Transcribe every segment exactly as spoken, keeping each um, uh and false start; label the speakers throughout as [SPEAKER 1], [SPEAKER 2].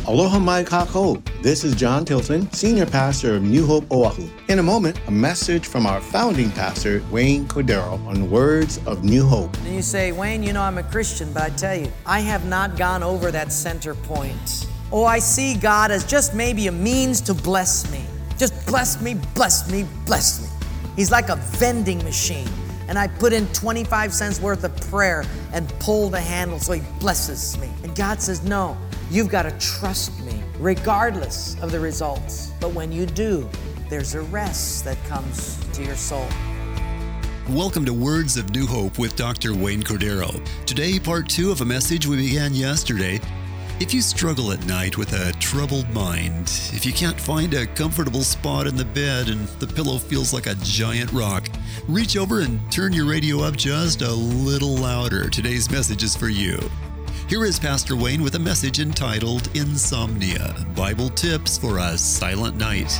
[SPEAKER 1] Aloha mai kākou. This is John Tilton, Senior Pastor of New Hope Oahu. In a moment, a message from our founding pastor, Wayne Cordero, on words of New Hope.
[SPEAKER 2] And you say, Wayne, you know I'm a Christian, but I tell you, I have not gone over that center point. Oh, I see God as just maybe a means to bless me. Just bless me, bless me, bless me. He's like a vending machine. And I put in twenty-five cents worth of prayer and pull the handle so he blesses me. And God says, no, you've got to trust me regardless of the results. But when you do, there's a rest that comes to your soul.
[SPEAKER 3] Welcome to Words of New Hope with Doctor Wayne Cordero. Today, part two of a message we began yesterday. If you struggle at night with a troubled mind, if you can't find a comfortable spot in the bed and the pillow feels like a giant rock, reach over and turn your radio up just a little louder. Today's message is for you. Here is Pastor Wayne with a message entitled Insomnia, Bible Tips for a Silent Night.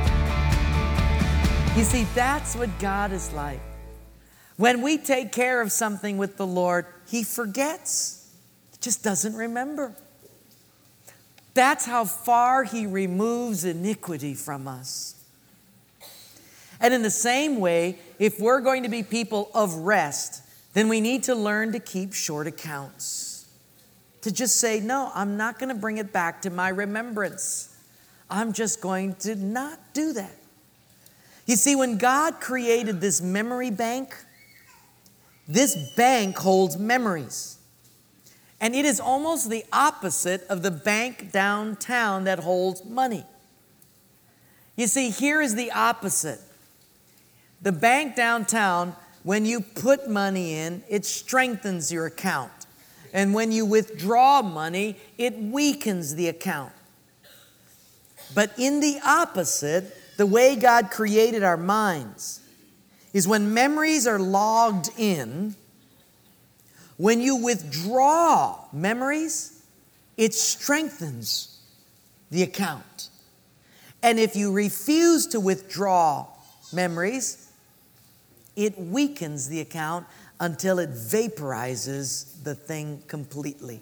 [SPEAKER 2] You see, that's what God is like. When we take care of something with the Lord, He forgets. He just doesn't remember. That's how far He removes iniquity from us. And in the same way, if we're going to be people of rest, then we need to learn to keep short accounts. To just say, no, I'm not going to bring it back to my remembrance. I'm just going to not do that. You see, when God created this memory bank, this bank holds memories. And it is almost the opposite of the bank downtown that holds money. You see, here is the opposite. The bank downtown, when you put money in, it strengthens your account. And when you withdraw money, it weakens the account. But in the opposite, the way God created our minds is when memories are logged in, when you withdraw memories, it strengthens the account. And if you refuse to withdraw memories, it weakens the account until it vaporizes the thing completely.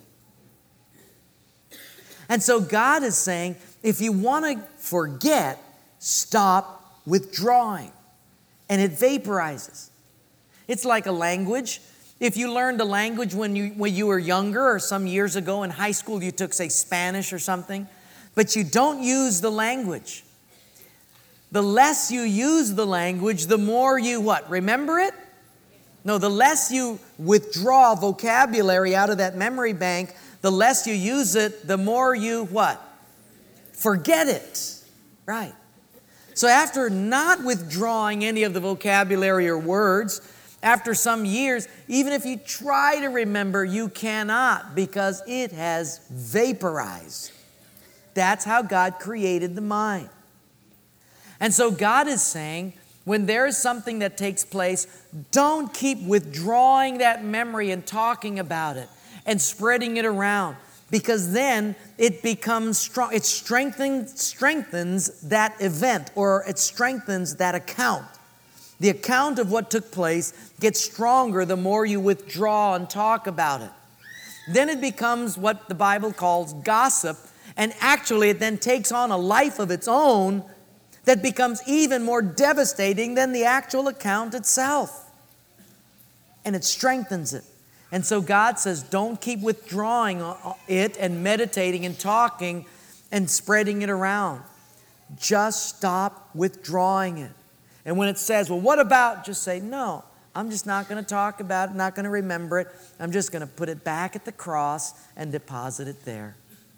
[SPEAKER 2] And so God is saying, if you want to forget, stop withdrawing. And it vaporizes. It's like a language. If you learned a language when you, when you were younger or some years ago in high school, you took, say, Spanish or something, but you don't use the language. The less you use the language, the more you what? Remember it? No, the less you withdraw vocabulary out of that memory bank, the less you use it, the more you what? Forget it. Right. So after not withdrawing any of the vocabulary or words, after some years, even if you try to remember, you cannot because it has vaporized. That's how God created the mind. And so God is saying, when there is something that takes place, don't keep withdrawing that memory and talking about it and spreading it around, because then it becomes strong. It strengthens, strengthens that event, or it strengthens that account. The account of what took place gets stronger the more you withdraw and talk about it. Then it becomes what the Bible calls gossip, and actually it then takes on a life of its own that becomes even more devastating than the actual account itself. And it strengthens it. And so God says, don't keep withdrawing it and meditating and talking and spreading it around. Just stop withdrawing it. And when it says, well, what about, just say, no, I'm just not going to talk about it, not going to remember it. I'm just going to put it back at the cross and deposit it there.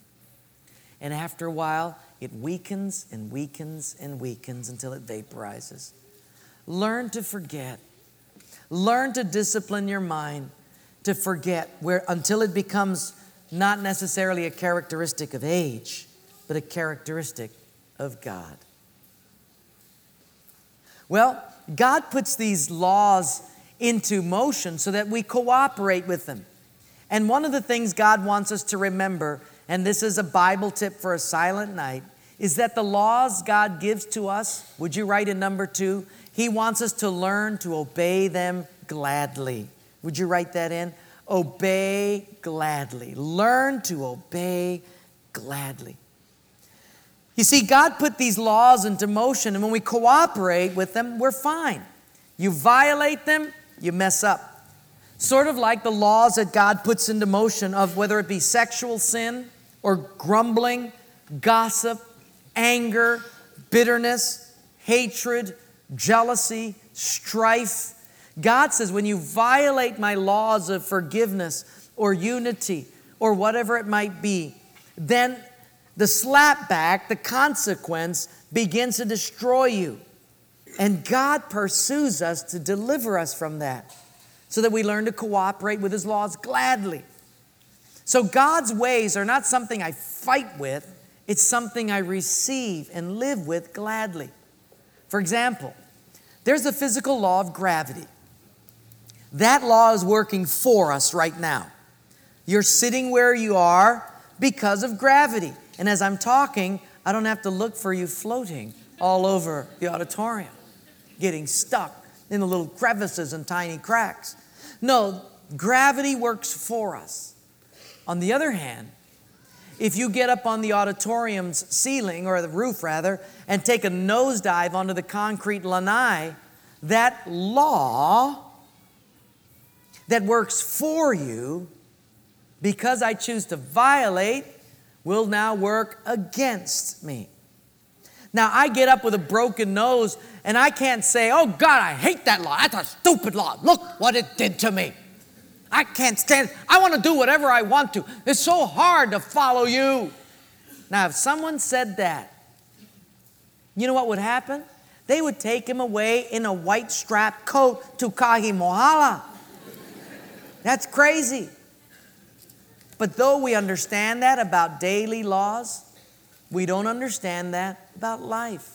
[SPEAKER 2] And after a while, it weakens and weakens and weakens until it vaporizes. Learn to forget. Learn to discipline your mind to forget where until it becomes not necessarily a characteristic of age, but a characteristic of God. Well, God puts these laws into motion so that we cooperate with them. And one of the things God wants us to remember, and this is a Bible tip for a silent night, is that the laws God gives to us, would you write in number two? He wants us to learn to obey them gladly. Would you write that in? Obey gladly. Learn to obey gladly. You see, God put these laws into motion, and when we cooperate with them, we're fine. You violate them, you mess up. Sort of like the laws that God puts into motion of whether it be sexual sin or grumbling, gossip, anger, bitterness, hatred, jealousy, strife. God says, when you violate my laws of forgiveness or unity or whatever it might be, then the slapback, the consequence, begins to destroy you. And God pursues us to deliver us from that so that we learn to cooperate with His laws gladly. So God's ways are not something I fight with. It's something I receive and live with gladly. For example, there's the physical law of gravity. That law is working for us right now. You're sitting where you are because of gravity. And as I'm talking, I don't have to look for you floating all over the auditorium, getting stuck in the little crevices and tiny cracks. No, gravity works for us. On the other hand, if you get up on the auditorium's ceiling, or the roof rather, and take a nosedive onto the concrete lanai, that law that works for you, because I choose to violate, will now work against me. Now, I get up with a broken nose, and I can't say, oh God, I hate that law. That's a stupid law. Look what it did to me. I can't stand it. I want to do whatever I want to. It's so hard to follow you. Now, if someone said that, you know what would happen? They would take him away in a white strap coat to Kahimohala. That's crazy. But though we understand that about daily laws, we don't understand that about life.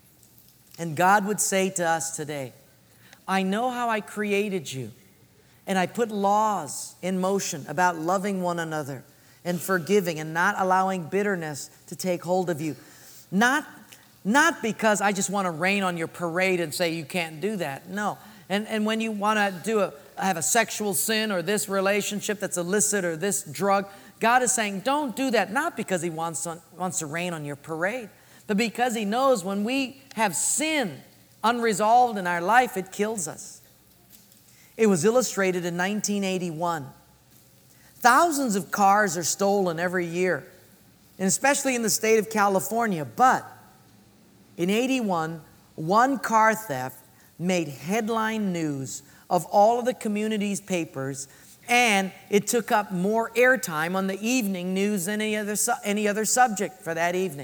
[SPEAKER 2] And God would say to us today, I know how I created you, and I put laws in motion about loving one another and forgiving and not allowing bitterness to take hold of you. Not, not because I just want to rain on your parade and say you can't do that. No. And, and when you want to do a have a sexual sin or this relationship that's illicit or this drug, God is saying, don't do that, not because He wants to, wants to rain on your parade, but because He knows when we have sin unresolved in our life, it kills us. It was illustrated in nineteen eighty-one. Thousands of cars are stolen every year, and especially in the state of California. But in eighty-one, one car theft made headline news of all of the community's papers, and it took up more airtime on the evening news than any other, su- any other subject for that evening.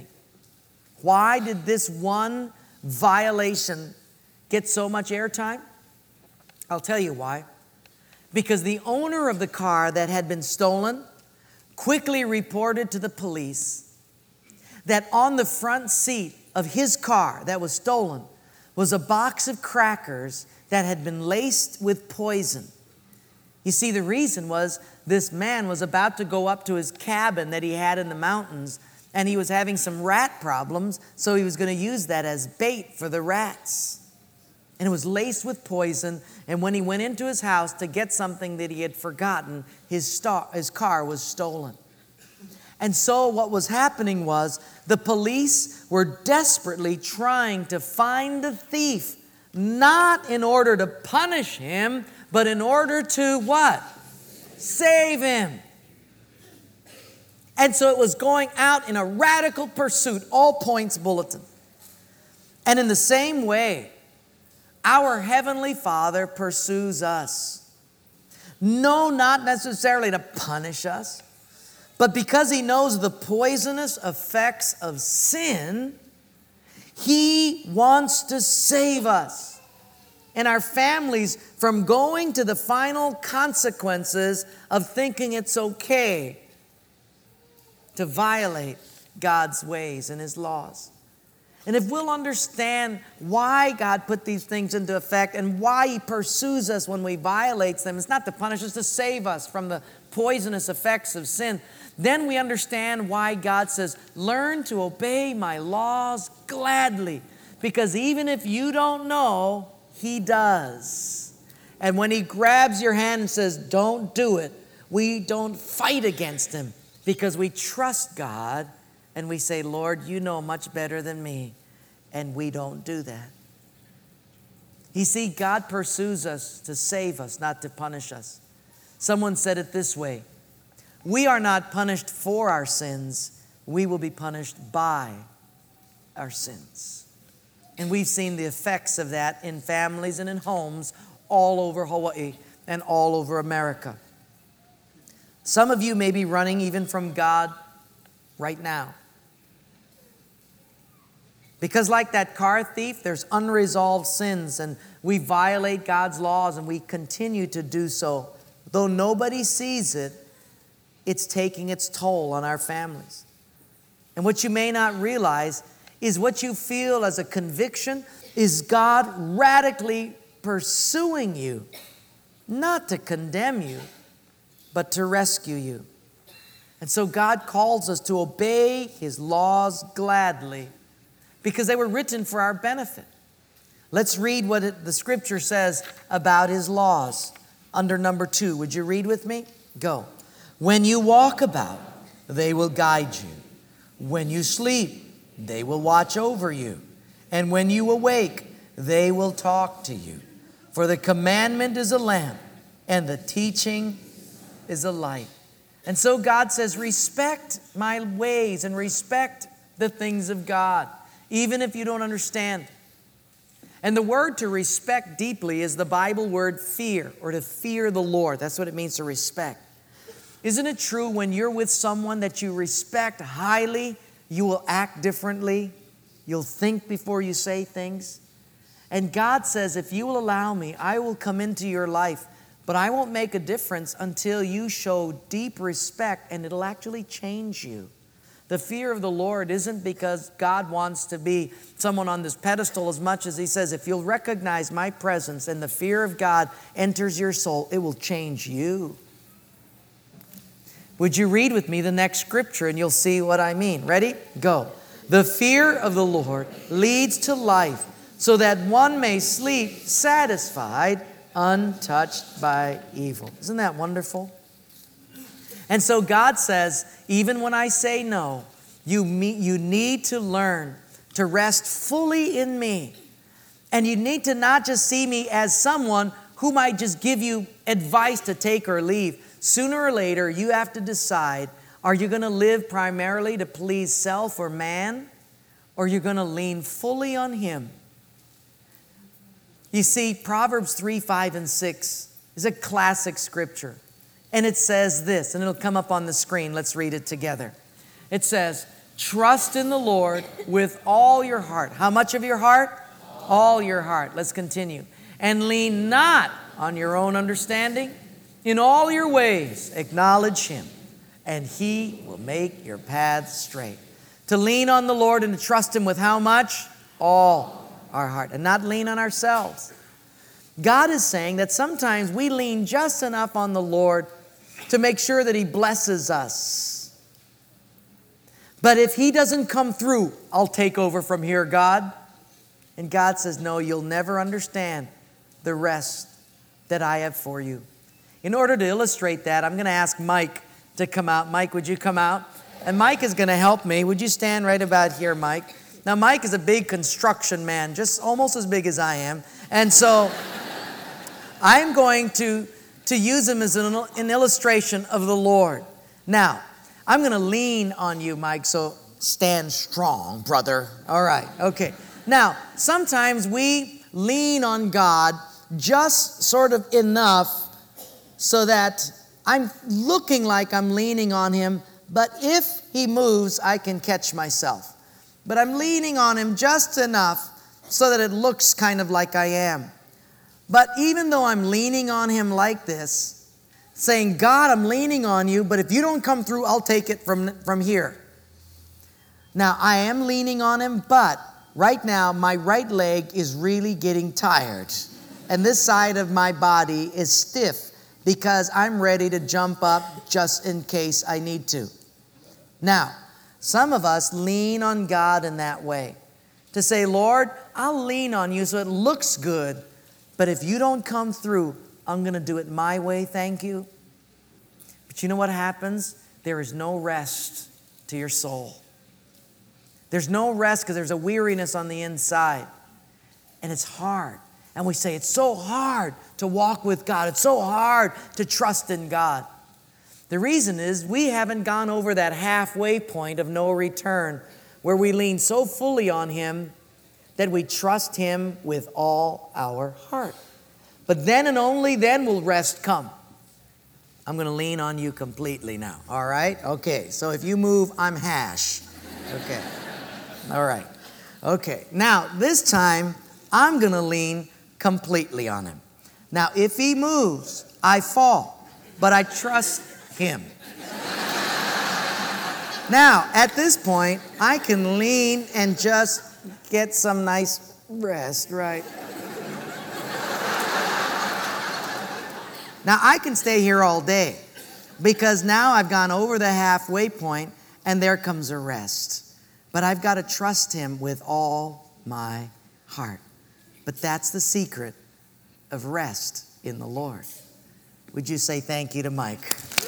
[SPEAKER 2] Why did this one violation get so much airtime? I'll tell you why. Because the owner of the car that had been stolen quickly reported to the police that on the front seat of his car that was stolen was a box of crackers that had been laced with poison. You see, the reason was this man was about to go up to his cabin that he had in the mountains, and he was having some rat problems, so he was going to use that as bait for the rats. And it was laced with poison, and when he went into his house to get something that he had forgotten, his, star, his car was stolen. And so what was happening was the police were desperately trying to find the thief, not in order to punish him, but in order to what? Save him. And so it was going out in a radical pursuit, all points bulletin. And in the same way, our Heavenly Father pursues us. No, not necessarily to punish us, but because He knows the poisonous effects of sin, He wants to save us and our families from going to the final consequences of thinking it's okay to violate God's ways and His laws. And if we'll understand why God put these things into effect and why He pursues us when we violate them, it's not to punish us, to save us from the poisonous effects of sin, then we understand why God says, learn to obey my laws gladly. Because even if you don't know, He does. And when He grabs your hand and says, don't do it, we don't fight against Him. because we trust God and we say, Lord, you know much better than me, and we don't do that. You see, God pursues us to save us, not to punish us. Someone said it this way: we are not punished for our sins, we will be punished by our sins. And we've seen the effects of that in families and in homes all over Hawaii and all over America. Some of you may be running even from God right now. Because like that car thief, there's unresolved sins, and we violate God's laws, and we continue to do so. Though nobody sees it, it's taking its toll on our families. And what you may not realize is what you feel as a conviction is God radically pursuing you, not to condemn you, but to rescue you. And so God calls us to obey His laws gladly, because they were written for our benefit. Let's read what it, the Scripture says about His laws. Under number two, would you read with me? Go. When you walk about, they will guide you. When you sleep, they will watch over you. And when you awake, they will talk to you. For the commandment is a lamp, and the teaching is a light. And so God says, respect my ways and respect the things of God, even if you don't understand. And the word to respect deeply is the Bible word fear, or to fear the Lord. That's what it means to respect. Isn't it true when you're with someone that you respect highly, you will act differently? You'll think before you say things. And God says, if you will allow me, I will come into your life, but I won't make a difference until you show deep respect, and it'll actually change you. The fear of the Lord isn't because God wants to be someone on this pedestal as much as He says, if you'll recognize my presence and the fear of God enters your soul, it will change you. Would you read with me the next scripture and you'll see what I mean? Ready? Go. The fear of the Lord leads to life, so that one may sleep satisfied, untouched by evil. Isn't that wonderful? And so God says, even when I say no, you, me, you need to learn to rest fully in me. And you need to not just see me as someone who might just give you advice to take or leave. Sooner or later, you have to decide, are you going to live primarily to please self or man? Or are you going to lean fully on Him? You see, Proverbs three, five, and six is a classic scripture. And it says this, and it'll come up on the screen. Let's read it together. It says, trust in the Lord with all your heart. How much of your heart? All your heart. Let's continue. And lean not on your own understanding. In all your ways, acknowledge Him, and He will make your paths straight. To lean on the Lord and to trust Him with how much? All our heart, and not lean on ourselves. God is saying that sometimes we lean just enough on the Lord to make sure that He blesses us. But if He doesn't come through, I'll take over from here, God. And God says, no, you'll never understand the rest that I have for you. In order to illustrate that, I'm going to ask Mike to come out. Mike, would you come out? And Mike is going to help me. Would you stand right about here, Mike? Now, Mike is a big construction man, just almost as big as I am. And so I'm going to, to use him as an, an illustration of the Lord. Now, I'm going to lean on you, Mike, so stand strong, brother. All right, okay. Now, sometimes we lean on God just sort of enough so that I'm looking like I'm leaning on Him, but if He moves, I can catch myself. But I'm leaning on Him just enough so that it looks kind of like I am. But even though I'm leaning on Him like this, saying, God, I'm leaning on you, but if you don't come through, I'll take it from, from here. Now, I am leaning on Him, but right now, my right leg is really getting tired. And this side of my body is stiff because I'm ready to jump up just in case I need to. Now, some of us lean on God in that way. To say, Lord, I'll lean on you so it looks good, but if you don't come through, I'm going to do it my way, thank you. But you know what happens? there is no rest to your soul. There's no rest because there's a weariness on the inside. And it's hard. And we say, it's so hard to walk with God. It's so hard to trust in God. The reason is we haven't gone over that halfway point of no return where we lean so fully on Him that we trust Him with all our heart. But then and only then will rest come. I'm going to lean on you completely now. All right? Okay. So if you move, I'm hash. Okay. All right. Okay. Now, this time, I'm going to lean completely on Him. Now, if He moves, I fall, but I trust Him. Now, at this point, I can lean and just get some nice rest, right? Now, I can stay here all day because now I've gone over the halfway point and there comes a rest. But I've got to trust Him with all my heart. But that's the secret of rest in the Lord. Would you say thank you to Mike?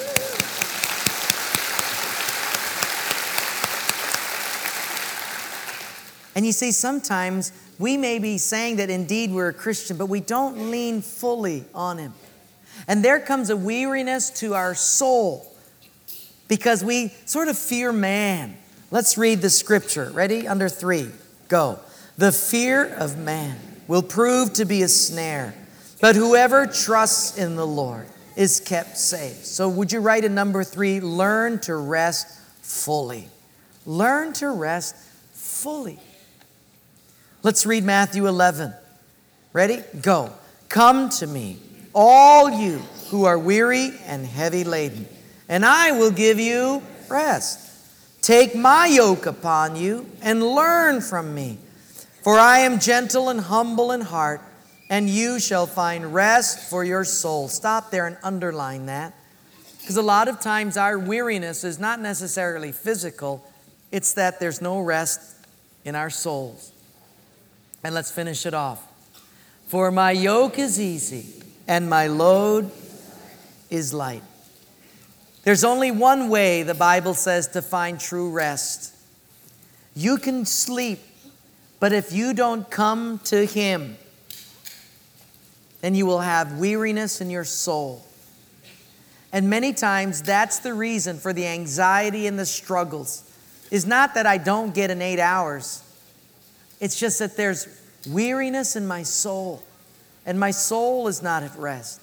[SPEAKER 2] And you see, sometimes we may be saying that indeed we're a Christian, but we don't lean fully on Him. And there comes a weariness to our soul because we sort of fear man. Let's read the scripture. Ready? Under three. Go. The fear of man will prove to be a snare, but whoever trusts in the Lord is kept safe. So would you write in number three, learn to rest fully. Learn to rest fully. Let's read Matthew eleven. Ready? Go. Come to me, all you who are weary and heavy laden, and I will give you rest. Take my yoke upon you and learn from me, for I am gentle and humble in heart, and you shall find rest for your soul. Stop there and underline that, because a lot of times our weariness is not necessarily physical, it's that there's no rest in our souls. And let's finish it off. For my yoke is easy and my load is light. There's only one way, the Bible says, to find true rest. You can sleep, but if you don't come to Him, then you will have weariness in your soul. And many times that's the reason for the anxiety and the struggles. Is not that I don't get an eight hours. It's just that there's weariness in my soul. And my soul is not at rest.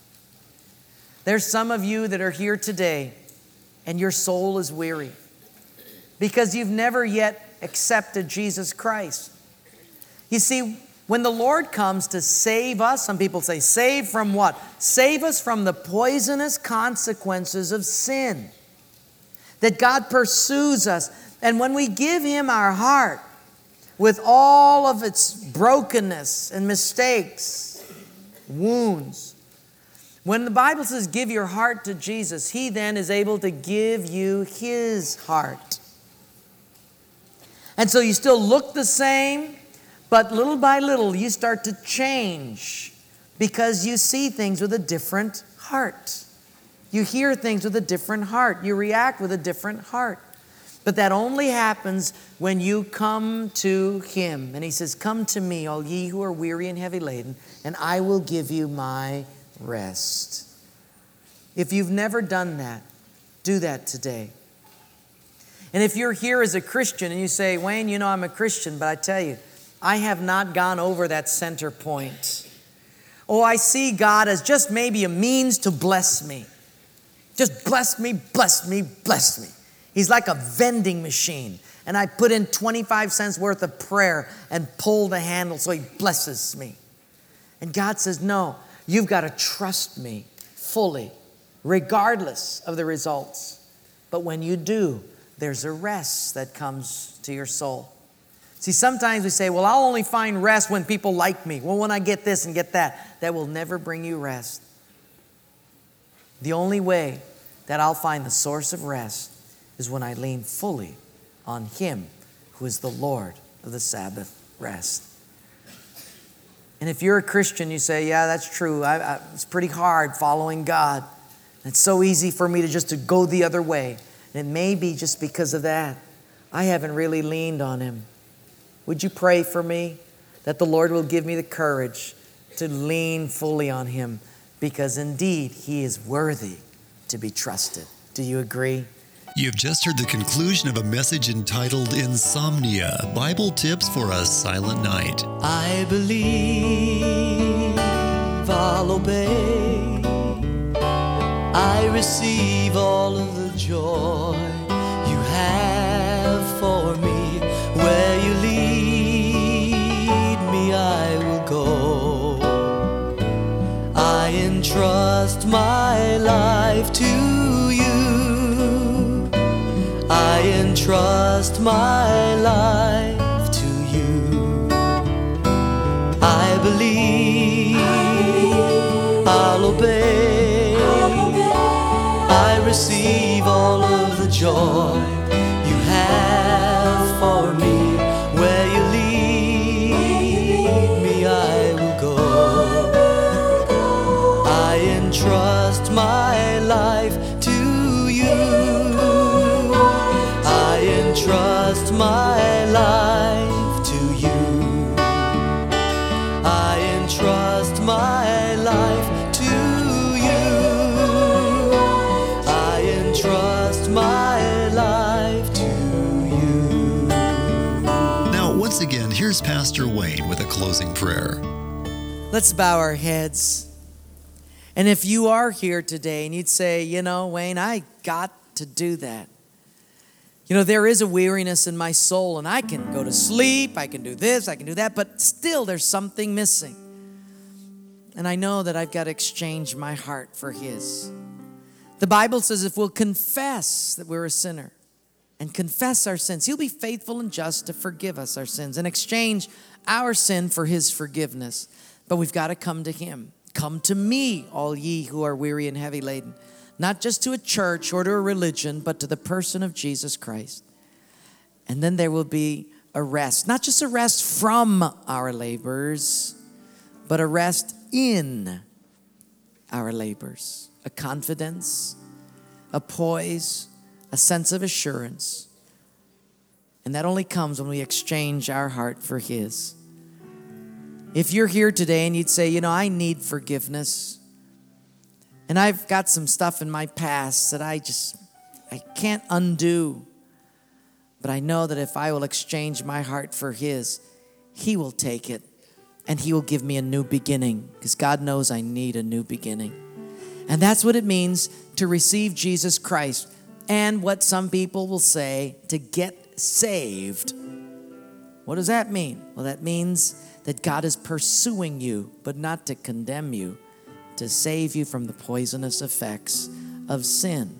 [SPEAKER 2] There's some of you that are here today and your soul is weary because you've never yet accepted Jesus Christ. You see, when the Lord comes to save us, some people say, save from what? Save us from the poisonous consequences of sin. That God pursues us. And when we give Him our heart with all of its brokenness and mistakes, wounds, when the Bible says give your heart to Jesus, He then is able to give you His heart. And so you still look the same, but little by little you start to change because you see things with a different heart. You hear things with a different heart. You react with a different heart. But that only happens when you come to Him. And He says, come to me, all ye who are weary and heavy laden, and I will give you my rest. If you've never done that, do that today. And if you're here as a Christian and you say, Wayne, you know I'm a Christian, but I tell you, I have not gone over that center point. Oh, I see God as just maybe a means to bless me. Just bless me, bless me, bless me. He's like a vending machine. And I put in twenty-five cents worth of prayer and pull the handle so He blesses me. And God says, no, you've got to trust me fully, regardless of the results. But when you do, there's a rest that comes to your soul. See, sometimes we say, well, I'll only find rest when people like me. Well, when I get this and get that, that will never bring you rest. The only way that I'll find the source of rest is when I lean fully on Him who is the Lord of the Sabbath rest. And if you're a Christian, you say, yeah, that's true. I, I, it's pretty hard following God. It's so easy for me to just to go the other way. And it may be just because of that. I haven't really leaned on Him. Would you pray for me that the Lord will give me the courage to lean fully on Him, because indeed He is worthy to be trusted. Do you agree?
[SPEAKER 3] You've just heard the conclusion of a message entitled Insomnia, Bible Tips for a Silent Night.
[SPEAKER 2] I believe I'll obey. I receive all of the joy You have for me. Where You lead me, I will go. I entrust my life to You. I entrust my life to You. I believe I'll obey. I receive all of the joy You have for me. Where You lead me, I will go. I entrust my life to You. I entrust my life to You. I entrust my life to You. I entrust my life to You.
[SPEAKER 3] Now, once again, here's Pastor Wayne with a closing prayer.
[SPEAKER 2] Let's bow our heads. And if you are here today and you'd say, you know, Wayne, I got to do that. You know, there is a weariness in my soul, and I can go to sleep, I can do this, I can do that, but still there's something missing. And I know that I've got to exchange my heart for His. The Bible says if we'll confess that we're a sinner and confess our sins, He'll be faithful and just to forgive us our sins and exchange our sin for His forgiveness. But we've got to come to Him. Come to me, all ye who are weary and heavy laden. Not just to a church or to a religion, but to the person of Jesus Christ. And then there will be a rest. Not just a rest from our labors, but a rest in our labors. A confidence, a poise, a sense of assurance. And that only comes when we exchange our heart for His. If you're here today and you'd say, you know, I need forgiveness. And I've got some stuff in my past that I just, I can't undo. But I know that if I will exchange my heart for His, He will take it and He will give me a new beginning, because God knows I need a new beginning. And that's what it means to receive Jesus Christ, and what some people will say, to get saved. What does that mean? Well, that means that God is pursuing you, but not to condemn you, to save you from the poisonous effects of sin.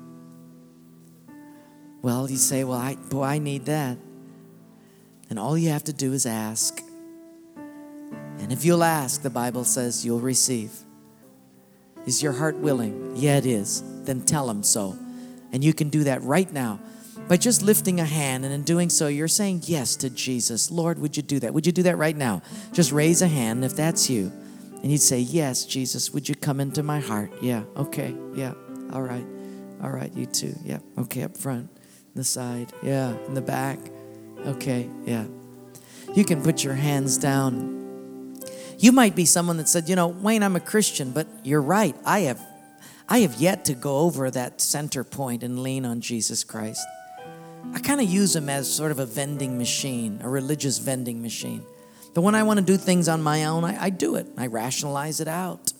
[SPEAKER 2] Well, you say, well, I, boy, I need that. And all you have to do is ask. And if you'll ask, the Bible says you'll receive. Is your heart willing? Yeah, it is. Then tell Him so. And you can do that right now by just lifting a hand. And in doing so, you're saying yes to Jesus. Lord, would you do that? Would you do that right now? Just raise a hand if that's you. And you'd say, yes, Jesus, would you come into my heart? Yeah, okay, yeah, all right. All right, you too. Yeah, okay, up front, the side, yeah, in the back. Okay, yeah. You can put your hands down. You might be someone that said, you know, Wayne, I'm a Christian, but you're right. I have, I have yet to go over that center point and lean on Jesus Christ. I kind of use Him as sort of a vending machine, a religious vending machine. But when I want to do things on my own, I, I do it. I rationalize it out.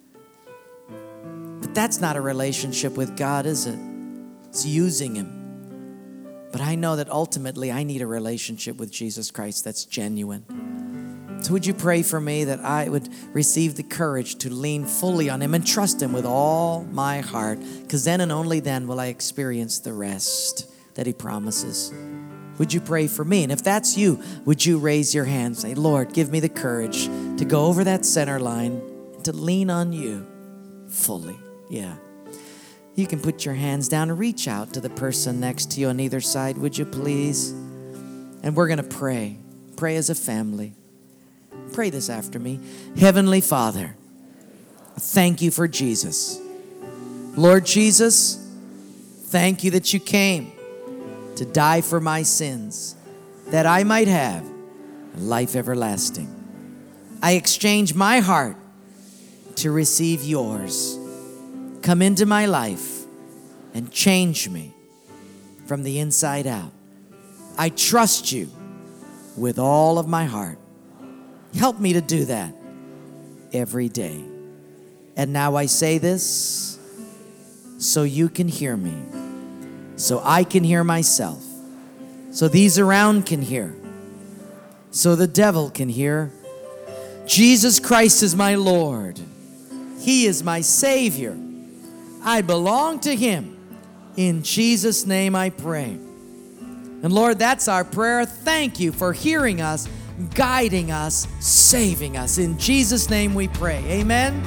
[SPEAKER 2] But that's not a relationship with God, is it? It's using Him. But I know that ultimately I need a relationship with Jesus Christ that's genuine. So would you pray for me that I would receive the courage to lean fully on Him and trust Him with all my heart? Because then and only then will I experience the rest that He promises. Would you pray for me? And if that's you, would you raise your hand and say, Lord, give me the courage to go over that center line and to lean on You fully. Yeah. You can put your hands down and reach out to the person next to you on either side, would you please? And we're going to pray. Pray as a family. Pray this after me. Heavenly Father, thank You for Jesus. Lord Jesus, thank you that you came to die for my sins, that I might have life everlasting. I exchange my heart to receive yours. Come into my life and change me from the inside out. I trust you with all of my heart. Help me to do that every day. And now I say this so you can hear me, so I can hear myself, so these around can hear, so the devil can hear. Jesus Christ is my Lord. He is my Savior. I belong to Him. In Jesus' name I pray. And Lord, that's our prayer. Thank you for hearing us, guiding us, saving us. In Jesus' name we pray. Amen.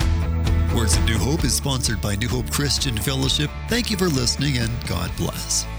[SPEAKER 3] Words of New Hope is sponsored by New Hope Christian Fellowship. Thank you for listening, and God bless.